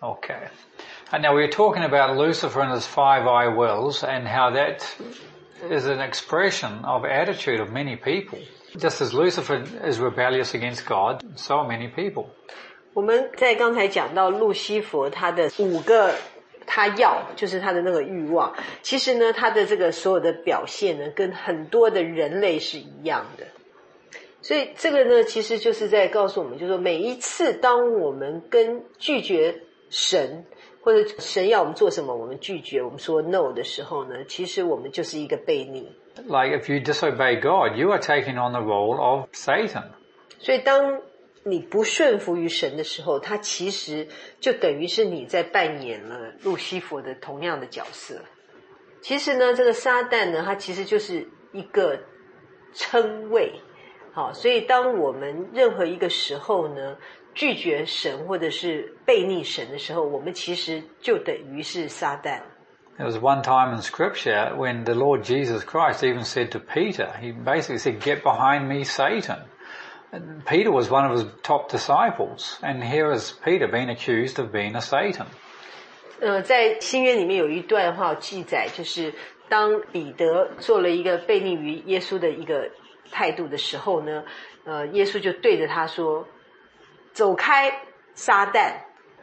Okay. And now we're talking about Lucifer and his 5 I wills and how that is an expression of attitude of many people. Just as Lucifer is rebellious against God, so are many people. 我们在刚才讲到路西弗他的5个他要，就是他的那个欲望，其实呢他的这个所有的表现呢跟很多的人类是一样的。所以这个呢其实就是在告诉我们，就是说每一次当我们跟拒绝神，或者神要我们做什么我们拒绝，我们说 no 的时候呢，其实我们就是一个悖逆。 Like if you disobey God, you are taking on the role of Satan. 所以当你不顺服于神的时候，他其实就等于是你在扮演了路西弗的同样的角色。其实呢这个撒旦呢他其实就是一个称谓。好，所以当我们任何一个时候呢拒绝神或者是悖逆神的时候，我们其实就等于是撒旦。 There was one time in Scripture when the Lord Jesus Christ even said to Peter, he basically said, "Get behind me, Satan." And Peter was one of his top disciples, and here is Peter being accused of being a Satan. 在新约里面有一段话记载，就是当彼得做了一个悖逆于耶稣的一个态度的时候呢，耶稣就对着他说：“走开，撒旦。”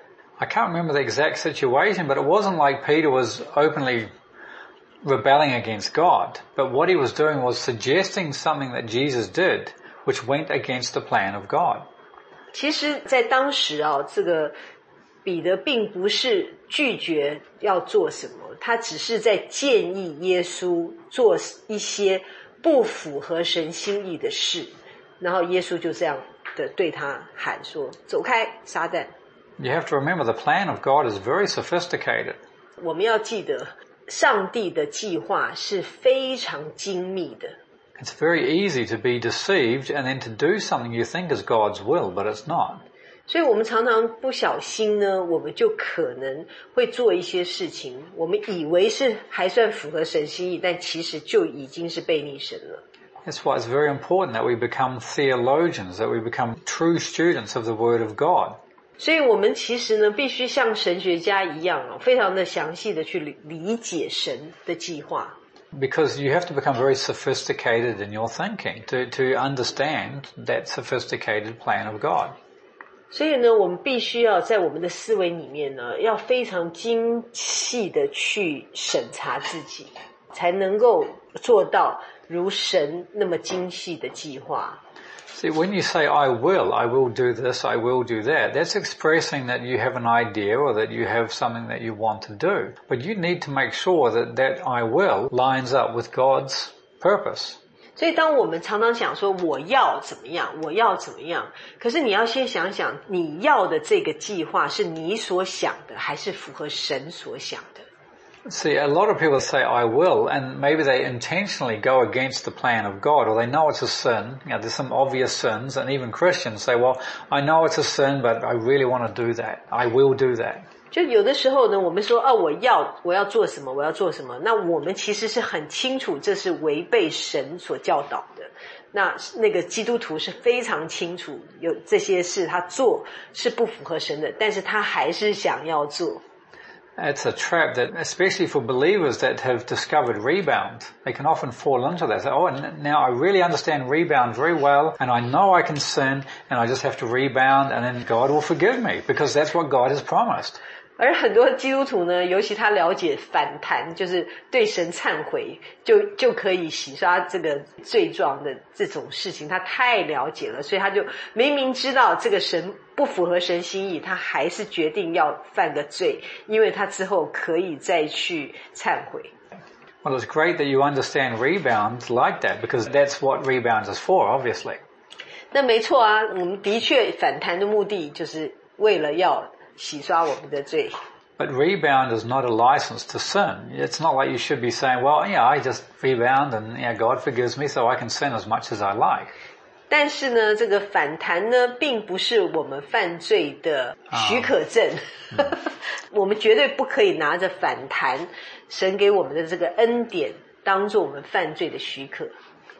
I can't remember the exact situation, but it wasn't like Peter was openly rebelling against God. But what he was doing was suggesting something that Jesus did, which went against the plan of God. 其实在当时这个彼得并不是拒绝要做什么，他只是在建议耶稣做一些不符合神心意的事，然后耶稣就这样的对他喊说：“走开，撒旦。” You have to remember the plan of God is very sophisticated. 我们要记得上帝的计划是非常精密的。 It's very easy to be deceived and then to do something you think is God's will, but it's not. 所以我们常常不小心呢，我们就可能会做一些事情，我们以为是还算符合神心意，但其实就已经是悖逆神了。 That's why it's very important that we become theologians, that we become true students of the Word of God. 所以我们其实呢必须像神学家一样非常的详细的去理解神的计划。 Because you have to become very sophisticated in your thinking to understand that sophisticated plan of God. 所以呢我们必须要在我们的思维里面呢要非常精细的去审查自己，才能够做到如神那么精细的计划。 See, when you say, I will do this, I will do that, that's expressing that you have an idea or that you have something that you want to do. But you need to make sure that that I will lines up with God's purpose. 所以当我们常常想说我要怎么样，我要怎么样，可是你要先想想你要的这个计划是你所想的还是符合神所想的。 See, a lot of people say, I will, and maybe they intentionally go against the plan of God, or they know it's a sin. You know, there's some obvious sins, and even Christians say, well, I know it's a sin, but I really want to do that. I will do that. 就有的时候呢，我们说我要做什么，我要做什么，那我们其实是很清楚这是违背神所教导的。那个基督徒是非常清楚有这些事他做是不符合神的，但是他还是想要做。 It's a trap that, especially for believers that have discovered rebound, they can often fall into that. Say, now I really understand rebound very well, and I know I can sin, and I just have to rebound, and then God will forgive me, because that's what God has promised. 而很多基督徒呢，尤其他了解反弹，就是对神忏悔，就可以洗刷这个罪状的这种事情，他太了解了，所以他就明明知道这个神不符合神心意，他还是决定要犯个罪，因为他之后可以再去忏悔。 Well, it's great that you understand rebound like that, because that's what rebound is for, obviously. 那没错啊，我们的确反弹的目的就是为了要洗刷我们的罪。 But rebound is not a license to sin. It's not like you should be saying, well, I just rebound and God forgives me so I can sin as much as I like. 但是呢，这个反弹呢，并不是我们犯罪的许可证。我们绝对不可以拿着反弹神给我们的这个恩典当做我们犯罪的许可。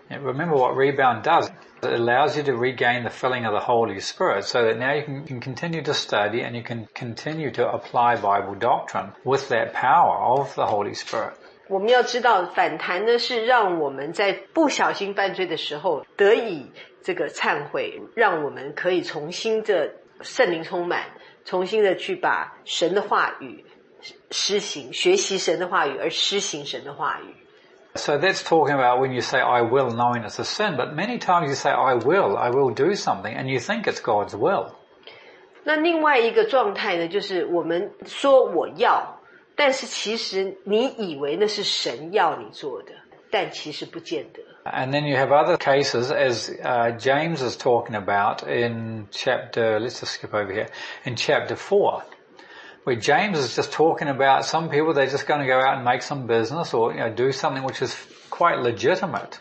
Yeah, remember what rebound does. It allows you to regain the filling of the Holy Spirit so that now you can continue to study and you can continue to apply Bible doctrine with that power of the Holy Spirit. 我们要知道反弹呢是让我们在不小心犯罪的时候得以这个忏悔，让我们可以重新的圣灵充满，重新的去把神的话语施行，学习神的话语而施行神的话语。 So that's talking about when you say I will knowing it's a sin, but many times you say I will do something and you think it's God's will. 那另外一个状态呢，就是我们说我要，但是其实你以为那是神要你做的，但其实不见得。 And then you have other cases as James is talking about in let's just skip over here, in chapter 4. Where James is just talking about some people, they're just going to go out and make some business or do something which is quite legitimate,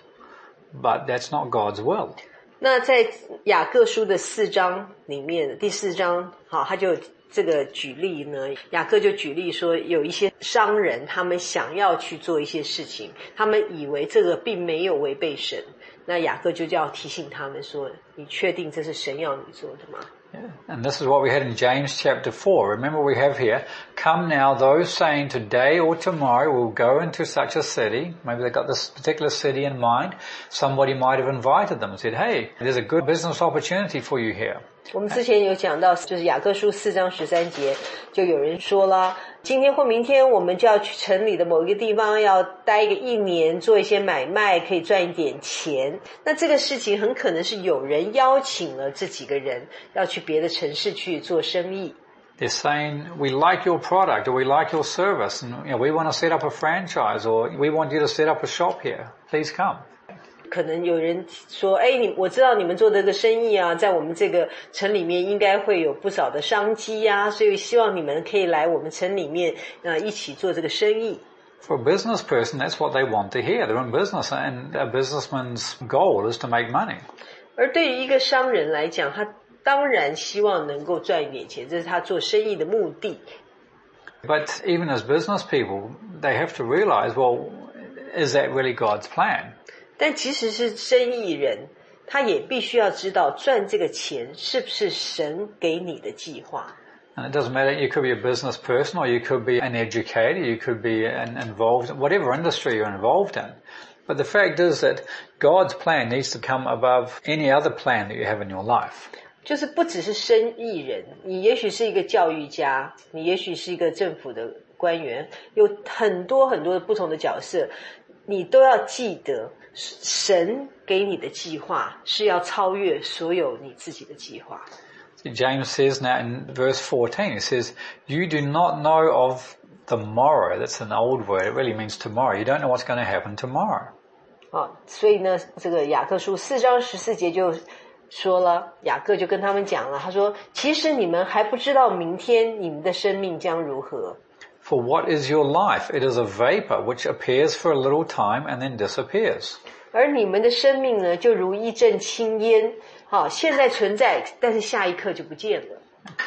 but that's not God's will. 那在雅各书的4章里面，第4章，好，他就这个举例呢，雅各就举例说，有一些商人，他们想要去做一些事情，他们以为这个并没有违背神，那雅各就要提醒他们说，你确定这是神要你做的吗？ Yeah. And this is what we had in James chapter 4. Remember we have here, come now those saying today or tomorrow we'll go into such a city. Maybe they've got this particular city in mind. Somebody might have invited them and said, hey, there's a good business opportunity for you here. 我们之前有讲到，就是雅各书4章13节，就有人说了，今天或明天我们就要去城里的某一个地方，要待1年，做一些买卖，可以赚一点钱。那这个事情很可能是有人邀请了这几个人，要去别的城市去做生意。 They're saying, we like your product or we like your service and we want to set up a franchise or we want you to set up a shop here. Please come. 可能有人说，我知道你们做这个生意啊，在我们这个城里面应该会有不少的商机啊，所以希望你们可以来我们城里面一起做这个生意。 For a business person, that's what they want to hear. They're in business and a businessman's goal is to make money. 而对于一个商人来讲，他当然希望能够赚一点钱，这是他做生意的目的。 But even as business people, they have to realize, well, is that really God's plan? 但即使是生意人，他也必须要知道赚这个钱是不是神给你的计划。 And it doesn't matter, you could be a business person or you could be an educator, you could be involved in whatever industry you're involved in. But the fact is that God's plan needs to come above any other plan that you have in your life. 就是不只是生意人，你也许是一个教育家，你也许是一个政府的官员，有很多很多的不同的角色，你都要记得神给你的计划是要超越所有你自己的计划。 James says now in verse 14, he says, you do not know of the morrow. That's an old word. It really means tomorrow. You don't know what's going to happen tomorrow. 所以呢，这个雅各书4章14节就说了，雅各就跟他们讲了，他说，其实你们还不知道明天你们的生命将如何。 For what is your life? It is a vapor which appears for a little time and then disappears. 而你们的生命呢，就如一阵青烟，现在存在，但是下一刻就不见了。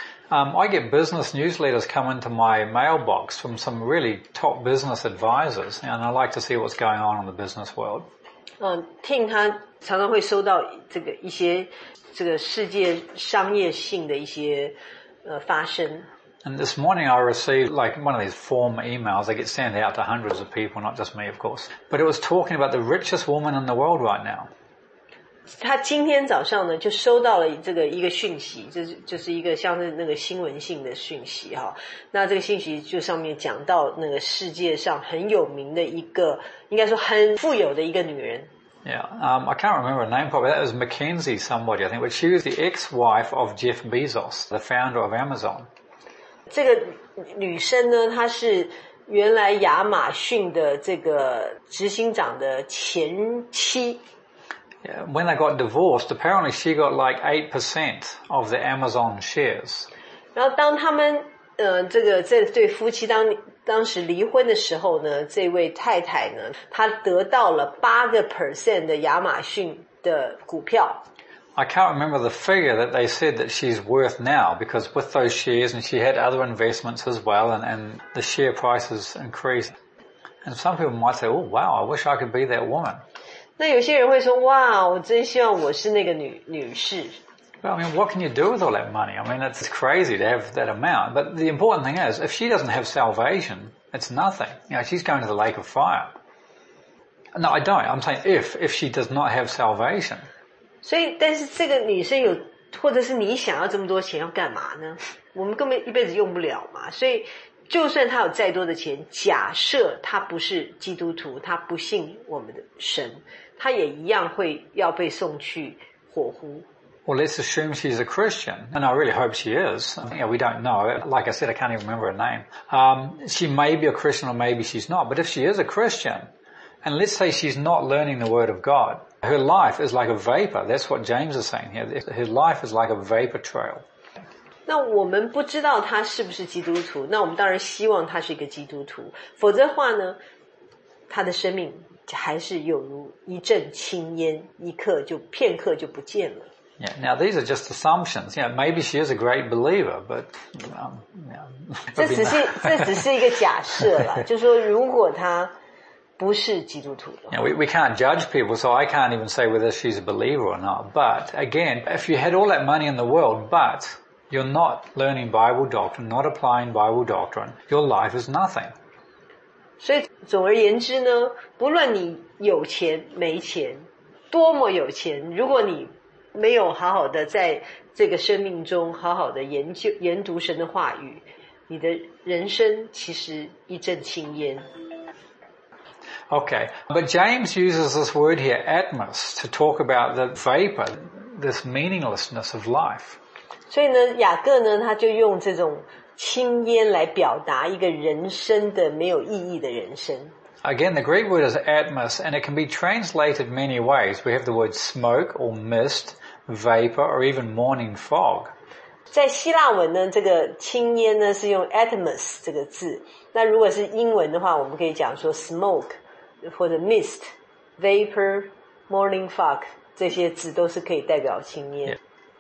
I get business newsletters come into my mailbox from some really top business advisors, and I like to see what's going on in the business world. Tim 他常常会收到一些世界商业性的一些发生。 And this morning I received like one of these form emails. They get sent out to hundreds of people, not just me, of course. But it was talking about the richest woman in the world right now. 他今天早上呢就收到了一个讯息，就是一个像是那个新闻性的讯息哈。那这个讯息就上面讲到那个世界上很有名的一个，应该说很富有的一个女人。 Yeah, I can't remember her name probably. That was Mackenzie somebody, I think. But she was the ex-wife of Jeff Bezos, the founder of Amazon. 这个女生呢，她是原来亚马逊的这个执行长的前妻。 Yeah, when they got divorced, apparently she got like 8% of the Amazon shares. 然后当他们这对夫妻当时离婚的时候呢，这位太太呢，她得到了8% 的亚马逊的股票。 I can't remember the figure that they said that she's worth now, because with those shares, and she had other investments as well, and the share prices increased. And some people might say, oh wow, I wish I could be that woman. 那有些人会说，哇，我真希望我是那个女士。 Well, I mean, what can you do with all that money? I mean, it's crazy to have that amount. But the important thing is, if she doesn't have salvation, it's nothing. You know, she's going to the lake of fire. No, I don't. I'm saying if she does not have salvation. 所以，但是这个女生有，或者是你想要这么多钱要干嘛呢？我们根本一辈子用不了嘛。所以，就算她有再多的钱，假设她不是基督徒，她不信我们的神，她也一样会要被送去火湖。 Well, let's assume she's a Christian, and I really hope she is. You know, we don't know. Like I said, I can't even remember her name. She may be a Christian or maybe she's not. But if she is a Christian, and let's say she's not learning the Word of God, her life is like a vapor. That's what James is saying here. Her life is like a vapor trail. 那我们不知道她是不是基督徒，那我们当然希望她是一个基督徒，否则的话呢，她的生命还是有如一阵青烟，片刻就不见了。 Yeah. Now these are just assumptions. You know, maybe she is a great believer, but 这只是一个假设啦，就是说如果她不是基督徒的。 You know, we can't judge people, so I can't even say whether she's a believer or not. But again, if you had all that money in the world, but you're not learning Bible doctrine, not applying Bible doctrine, your life is nothing. 所以总而言之呢，不论你有钱没钱，多么有钱，如果你没有好好的在这个生命中好好的研读神的话语，你的人生其实一阵青烟。 Okay, but James uses this word here, atmos, to talk about the vapor, this meaninglessness of life. 所以呢，雅各呢，他就用这种青烟来表达一个人生的没有意义的人生。 Again, the Greek word is atmos, and it can be translated many ways. We have the word smoke or mist, vapor, or even morning fog. 在希腊文呢，这个青烟呢是用 atmos 这个字。那如果是英文的话，我们可以讲说 smoke 或者 mist、vapor、morning fog 这些字都是可以代表青烟。 Yeah.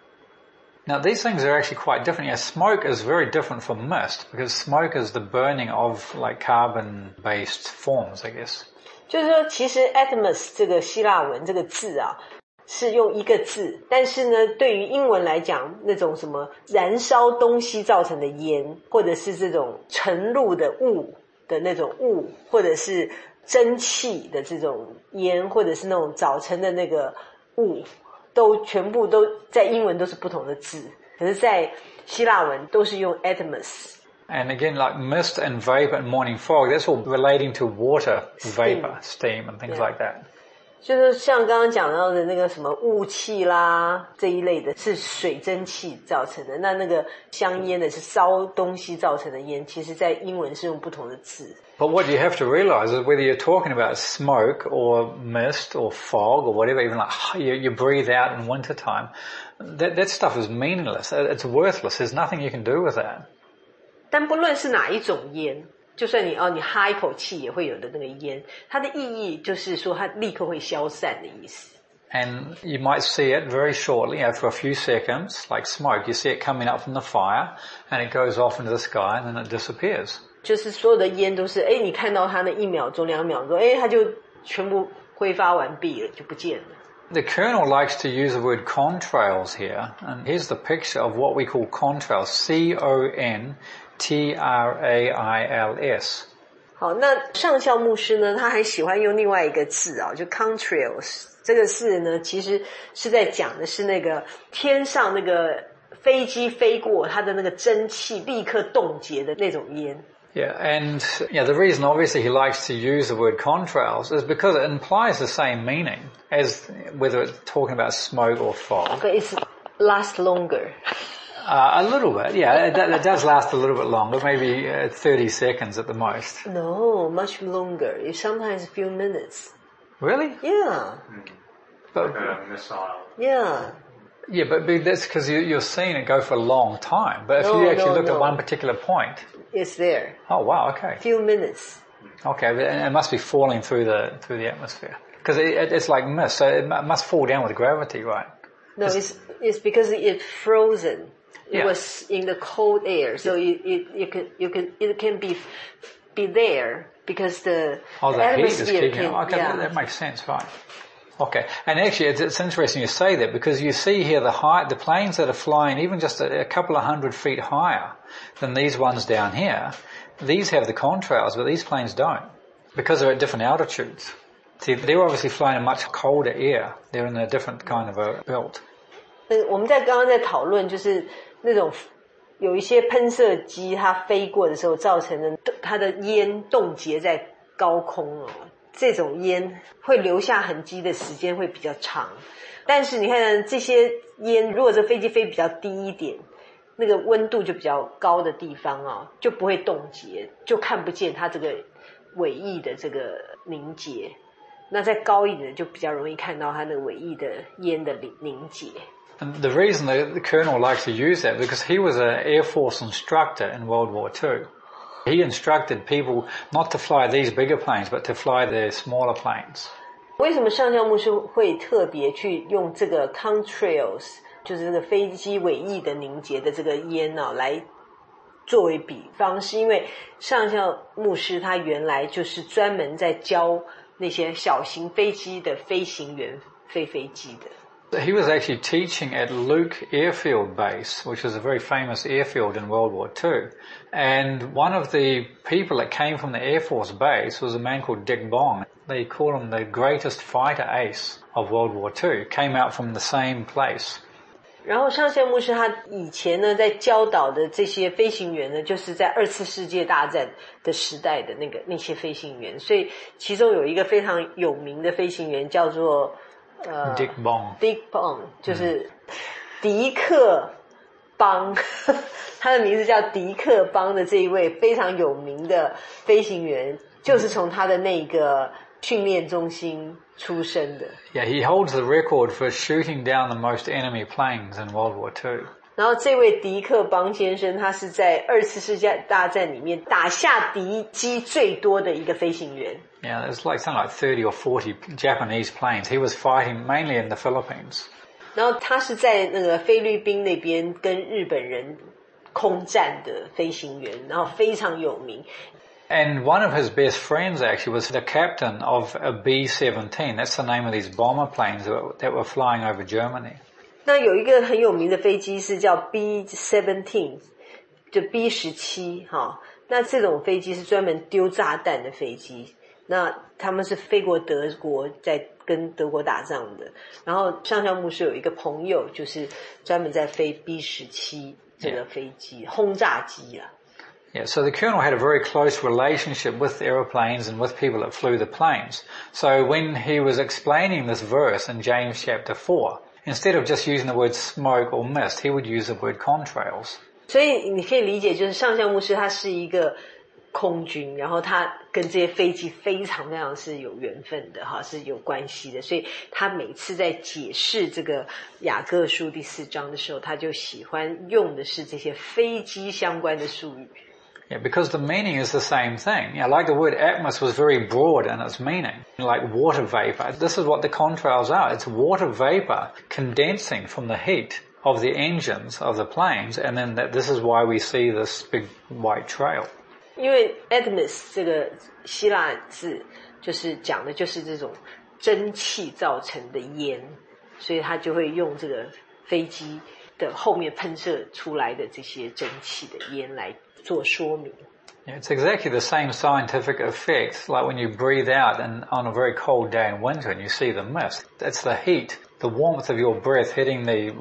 Now these things are actually quite different. Yeah, smoke is very different from mist because smoke is the burning of like carbon-based forms, I guess. 就是说，其实 atmos 这个希腊文这个字啊，是用一个字，但是呢，对于英文来讲，那种什么燃烧东西造成的烟，或者是这种沉入的雾的那种雾，或者是蒸汽的这种烟，或者是那种早晨的那个雾。都全部都在英文都是不同的字，可是在希腊文都是用 atmos. And again, like mist and vapor and morning fog, that's all relating to water vapor, steam and things like that. 就是像刚刚讲到的那个什么雾气啦这一类的是水蒸气造成的，那个香烟的是烧东西造成的烟，其实在英文是用不同的字。 But what you have to realize is whether you're talking about smoke or mist or fog or whatever, even like you breathe out in wintertime, that stuff is meaningless. It's worthless. There's nothing you can do with that. 但不论是哪一种烟，就算你哈一口气也会有的那个烟，它的意义就是说它立刻会消散的意思。 And you might see it very shortly, for a few seconds, like smoke. You see it coming up from the fire and it goes off into the sky and then it disappears. 就是所有的烟都是，你看到它那1秒钟、2秒钟，它就全部挥发完毕了，就不见了。 The Colonel likes to use the word contrails here, and here's the picture of what we call contrails, C-O-N-T-R-A-I-L-S. 好，那上校牧师呢，他还喜欢用另外一个字啊，就 contrails。这个字呢，其实是在讲的是那个天上那个飞机飞过，它的那个蒸汽立刻冻结的那种烟。 Yeah, and the reason obviously he likes to use the word contrails is because it implies the same meaning as whether it's talking about smoke or fog. But it lasts longer. A little bit, yeah. It does last a little bit longer, maybe 30 seconds at the most. No, much longer. It's sometimes a few minutes. Really? Yeah. But, like a missile. Yeah. Yeah, but that's because you're seeing it go for a long time. But if you actually look at one particular point... It's there. Oh, wow, okay. Few minutes. Okay, but it must be falling through the atmosphere. Because it's like mist, so it must fall down with gravity, right? No, it's because it's frozen. It was in the cold air, so it can be there because the heat is atmosphere keeping it. Okay, that makes sense, right? Okay, and actually it's interesting you say that because you see here the planes that are flying even just a couple of 100 feet higher than these ones down here, these have the contrails, but these planes don't because they're at different altitudes. See, they're obviously flying in much colder air. They're in a different kind of a belt. 我们刚刚在讨论就是那种有一些喷射机它飞过的时候造成的它的烟冻结在高空这种烟会留下痕迹的时间会比较长，但是你看这些烟如果这飞机飞比较低一点，那个温度就比较高的地方就不会冻结，就看不见它这个尾翼的这个凝结，那再高一点就比较容易看到它那个尾翼的烟的凝结。 And the reason the colonel likes to use that because he was an Air Force instructor in World War II. He instructed people not to fly these bigger planes, but to fly the smaller planes. 为什么上校牧师会特别去用这个 contrails， 就是这个飞机尾翼的凝结的这个烟来作为比方？是因为上校牧师他原来就是专门在教那些小型飞机的飞行员飞飞机的。 He was actually teaching at Luke Airfield Base, which is a very famous airfield in World War II. And one of the people that came from the Air Force Base was a man called Dick Bong. They call him the greatest fighter ace of World War II. Came out from the same place. 然后上校牧师他以前呢在教导的这些飞行员呢，就是在2次世界大战的时代的那些飞行员，所以其中有一个非常有名的飞行员叫做 Dick Bong 就是迪克邦他的名字叫迪克邦的这一位非常有名的飞行员，就是从他的那个训练中心出生的。 Yeah, he holds the record for shooting down the most enemy planes in World War II. 然后这位迪克邦先生他是在2次世界大战里面打下敌机最多的一个飞行员。 Yeah, there's something like 30 or 40 Japanese planes. He was fighting mainly in the Philippines. 然后他是在那个菲律宾那边跟日本人空战的飞行员，然后非常有名。 And one of his best friends actually was the captain of a B-17. That's the name of these bomber planes that were flying over Germany. 那有一个很有名的飞机是叫 B-17， 就 B-17 那这种飞机是专门丢炸弹的飞机，那他们是飞过德国，在跟德国打仗的。然后上校牧师有一个朋友就是专门在飞 B-17 这个飞机，轰炸机啊。 Yeah, so the colonel had a very close relationship with aeroplanes and with people that flew the planes. So when he was explaining this verse in James chapter 4, instead of just using the word smoke or mist, he would use the word contrails. 所以你可以理解，就是上校牧师他是一个空军，然后他跟这些飞机非常非常是有缘分的是有关系的，所以他每次在解释这个雅各书第4章的时候，他就喜欢用的是这些飞机相关的术语。 Yeah, because the meaning is the same thing. Like the word atmos was very broad in its meaning, like water vapor. This is what the contrails are. It's water vapor condensing from the heat of the engines of the planes, and then this is why we see this big white trail. 因为 atmos 这个希腊字就是讲的就是这种蒸汽造成的烟，所以他就会用这个飞机的后面喷射出来的这些蒸汽的烟来做说明。 Yeah, it's exactly the same scientific effect like when you breathe out on a very cold day in winter and you see the mist. It's the heat, the warmth of your breath hitting the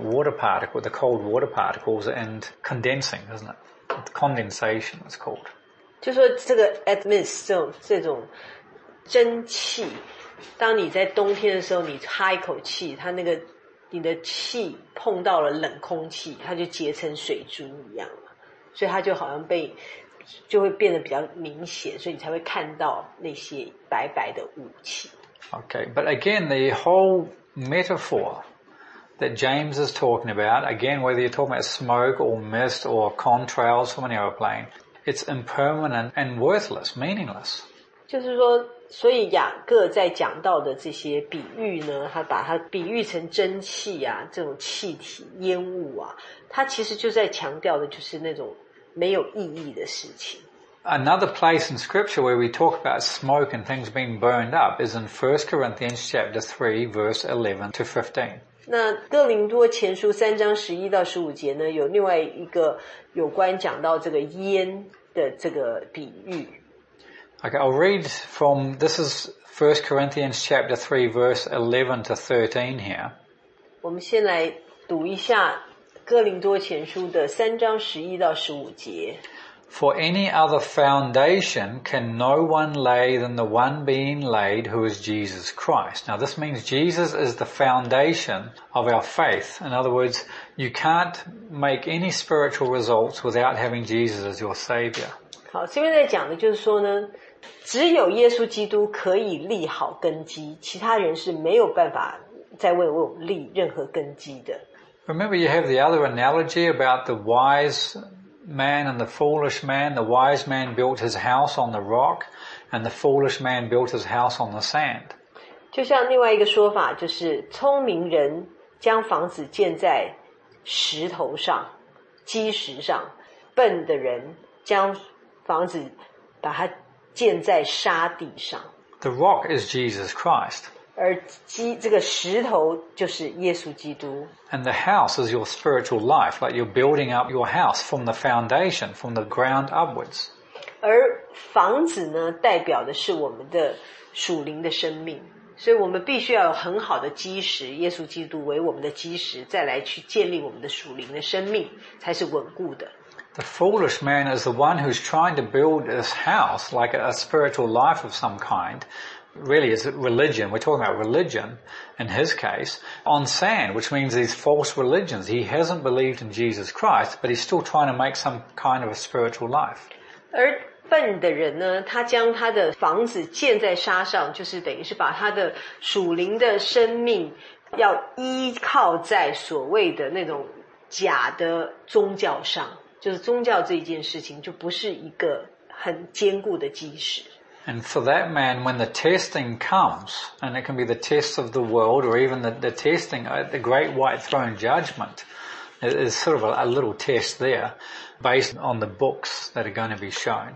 cold water particles and condensing, isn't it? Condensation it's called. 就说这个 atmos 这种蒸汽，当你在冬天的时候你哈一口气，它那个你的气碰到了冷空气，它就结成水珠一样，所以它就好像就会变得比较明显，所以你才会看到那些白白的雾气。 Okay, but again, the whole metaphor that James is talking about, again, whether you're talking about smoke or mist or contrails from an aeroplane, it's impermanent and worthless, meaningless. 就是说，所以雅各在讲到的这些比喻呢，他把它比喻成蒸汽啊，这种气体、烟雾啊，他其实就在强调的就是那种没有意义的事情。 Another place in Scripture where we talk about smoke and things being burned up is in 1 Corinthians chapter 3, verse 11 to 15. 那哥林多前书3章11到15节呢，有另外一个有关讲到这个烟的这个比喻。 Okay, I'll read from, this is 1 Corinthians chapter 3, verse 11 to 13 here. 我们先来读一下哥林多前书的3章11到15节。 For any other foundation can no one lay than the one being laid, who is Jesus Christ. Now this means Jesus is the foundation of our faith. In other words, you can't make any spiritual results without having Jesus as your Savior. 好，这边在讲的就是说呢，只有耶稣基督可以立好根基，其他人是没有办法再为我们立任何根基的。 Remember, you have the other analogy about the wise man and the foolish man. The wise man built his house on the rock, and the foolish man built his house on the sand. 就像另外一个说法，就是聪明人将房子建在石头上、基石上，笨的人将房子把它建在沙地上。 The rock is Jesus Christ. 而这个石头就是耶稣基督。 And the house is your spiritual life, like you're building up your house from the foundation, from the ground upwards. 而房子呢，代表的是我们的属灵的生命，所以我们必须要有很好的基石，耶稣基督为我们的基石，再来去建立我们的属灵的生命，才是稳固的。 The foolish man is the one who's trying to build this house, like a spiritual life of some kind. Really is religion. We're talking about religion in his case on sand, which means these false religions. He hasn't believed in Jesus Christ, but he's still trying to make some kind of a spiritual life. 而笨的人呢，他将他的房子建在沙上，就是等于是把他的属灵的生命要依靠在所谓的那种假的宗教上，就是宗教这一件事情就不是一个很坚固的基石。 And for that man, when the testing comes, and it can be the tests of the world or even the testing at the great white throne judgment, is sort of a little test there based on the books that are going to be shown.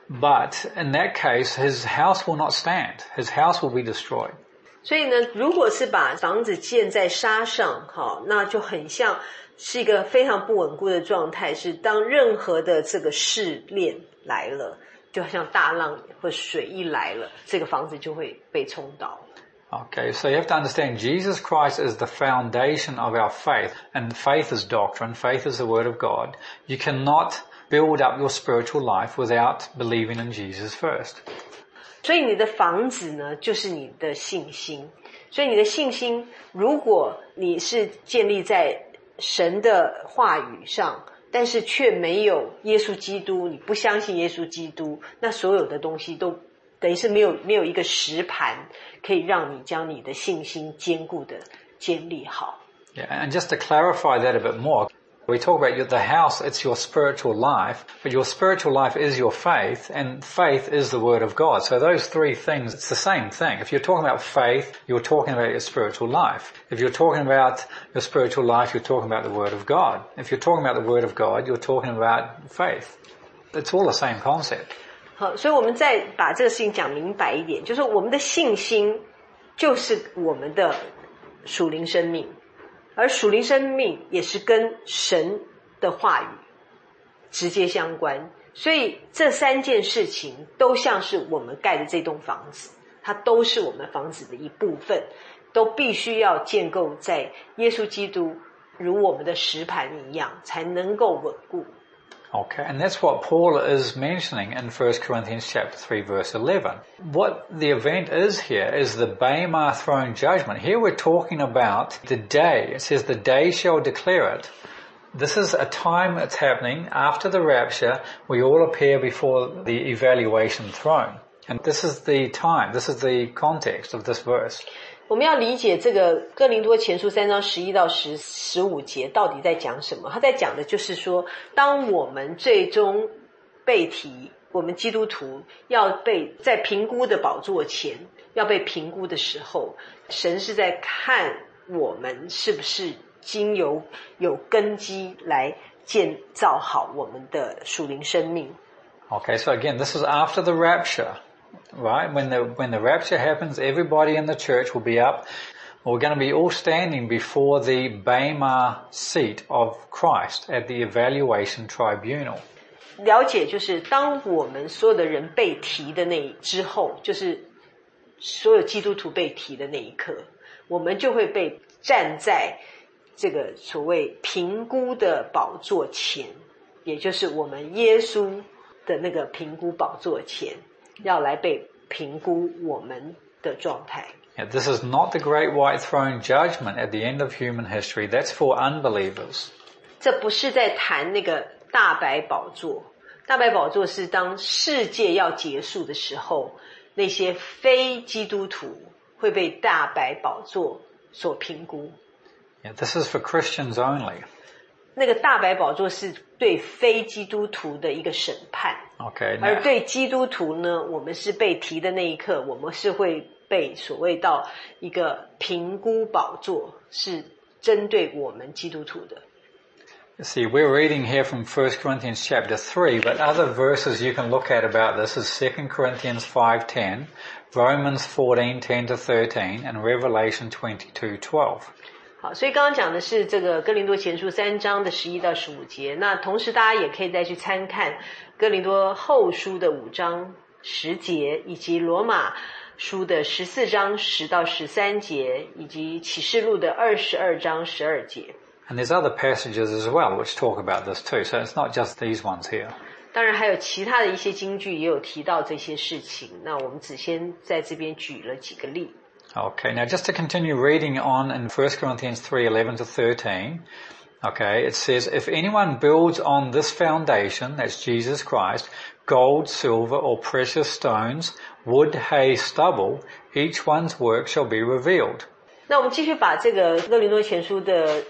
But in that case, his house will not stand. His house will be destroyed. 所以呢，如果是把房子建在沙上，那就很像是一个非常不稳固的状态，是当任何的这个试炼来了，就好像大浪或水一来了，这个房子就会被冲倒。 Okay, so you have to understand Jesus Christ is the foundation of our faith, and faith is doctrine, faith is the word of God. You cannot build up your spiritual life without believing in Jesus first. 所以你的房子呢，就是你的信心。所以你的信心，如果你是建立在神的话语上，但是却没有耶稣基督，你不相信耶稣基督，那所有的东西都等于是没有一个实盘可以让你将你的信心坚固的建立好。 Yeah, and just to clarify that a bit more, we talk about the house, it's your spiritual life, but your spiritual life is your faith, and faith is the word of God. So those three things, it's the same thing. If you're talking about faith, you're talking about your spiritual life. If you're talking about your spiritual life, you're talking about the word of God. If you're talking about the word of God, you're talking about faith. It's all the same concept. 好，所以我们再把这个事情讲明白一点，就是我们的信心就是我们的属灵生命，而属灵生命也是跟神的话语直接相关，所以这三件事情都像是我们盖的这栋房子，它都是我们房子的一部分，都必须要建构在耶稣基督如我们的石盘一样，才能够稳固。 Okay, and that's what Paul is mentioning in 1 Corinthians chapter 3 verse 11. What the event is here is the Bema throne judgment. Here we're talking about the day. It says the day shall declare it. This is a time that's happening after the rapture. We all appear before the evaluation throne. And this is the time, this is the context of this verse. 我们要理解这个哥林多前书3章11到15节到底在讲什么。他在讲的就是说，当我们最终被提，我们基督徒要被在评估的宝座前要被评估的时候，神是在看我们是不是经由有根基来建造好我们的属灵生命。 Okay, so again, this is after the rapture, right? When the rapture happens, everybody in the church will be up. We're going to be all standing before the Bema seat of Christ at the evaluation tribunal. 了解就是当我们所有的人被提的那之后，就是所有基督徒被提的那一刻，我们就会被站在这个所谓评估的宝座前，也就是我们耶稣的那个评估宝座前，要来被评估我们的状态。 Yeah, this is not the great white throne judgment at the end of human history. That's for unbelievers. 这不是在谈那个大白宝座，大白宝座是当世界要结束的时候，那些非基督徒会被大白宝座所评估。 Yeah, this is for Christians only. 那个大白宝座是对非基督徒的一个审判。 Okay. 而对基督徒呢，我们是被提的那一刻，我们是会被所谓到一个评估宝座，是针对我们基督徒的。 See, we're reading here from 1 Corinthians chapter 3, but other verses you can look at about this is 2 Corinthians 5:10, Romans 14:10 to 13, and Revelation 22:12. 好，所以刚刚讲的是这个哥林多前书3章的11到15节，那同时大家也可以再去参看哥林多后书的5章10节，以及罗马书的14章10到13节，以及启示录的22章12节。 And there's other passages as well which talk about this too, so it's not just these ones here. 当然还有其他的一些经句也有提到这些事情，那我们只先在这边举了几个例。 Okay, now just to continue reading on in 1 Corinthians 3:11 to 13, okay, it says, if anyone builds on this foundation, that's Jesus Christ, gold, silver, or precious stones, wood, hay, stubble, each one's work shall be revealed. 那我们继续把这个哥林多前书的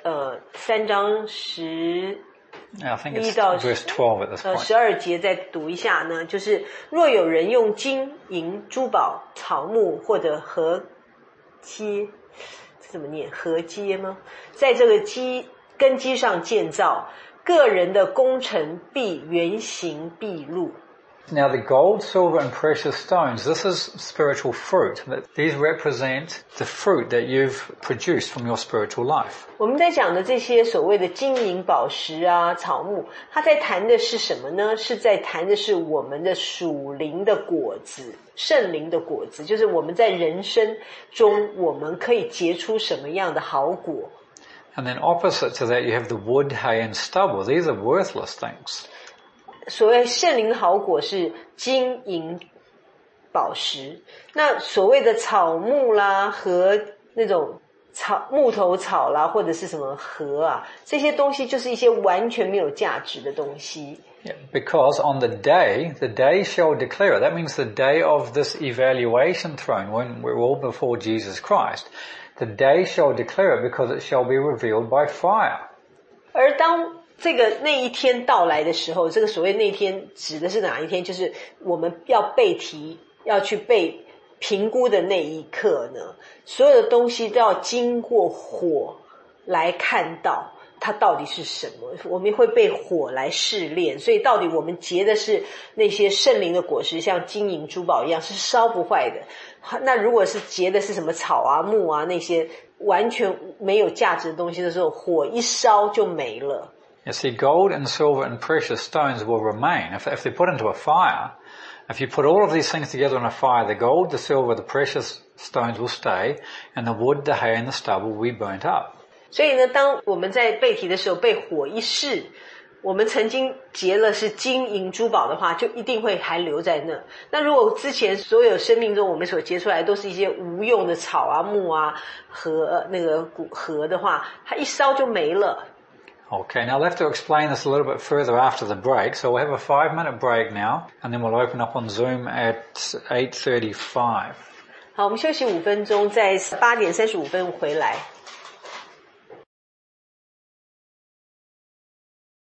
3章11 I think it's 到 verse 12 at this point. 12节再读一下呢，就是若有人用金银珠宝草木或者禾秸，怎么念禾秸吗？在这个根基上建造，个人的工程必原形毕露。 Now the gold, silver and precious stones, this is spiritual fruit. These represent the fruit that you've produced from your spiritual life. 我们在讲的这些所谓的金银宝石啊、草木，它在谈的是什么呢？是在谈的是我们的属灵的果子，圣灵的果子，就是我们在人生中我们可以结出什么样的好果。 And then opposite to that you have the wood, hay and stubble. These are worthless things. 所谓圣灵的好果是金银宝石，那所谓的草木啦和那种木头草啦或者是什么禾啊，这些东西就是一些完全没有价值的东西。 Yeah, because on the day shall declare it. That means the day of this evaluation throne, when we're all before Jesus Christ, the day shall declare it because it shall be revealed by fire. 而当这个那一天到来的时候，这个所谓那一天指的是哪一天？就是我们要被提，要去被评估的那一刻呢，所有的东西都要经过火来看到它到底是什么，我们会被火来试炼，所以到底我们结的是那些圣灵的果实，像金银珠宝一样是烧不坏的，那如果是结的是什么草啊木啊那些完全没有价值的东西的时候，火一烧就没了。 You see, gold and silver and precious stones will remain. If they're put into a fire, if you put all of these things together in a fire, the gold, the silver, the precious stones will stay, and the wood, the hay and the stubble will be burnt up. 所以呢，当我们在被提的时候被火一试，我们曾经结了是金银珠宝的话，就一定会还留在那。那如果之前所有生命中我们所结出来都是一些无用的草啊木啊和那个禾的话，它一烧就没了。 Okay, now I'll have to explain this a little bit further after the break, so we'll have a 5-minute break now, and then we'll open up on Zoom at 8:35. 好，我们休息5分钟，在8点35分回来。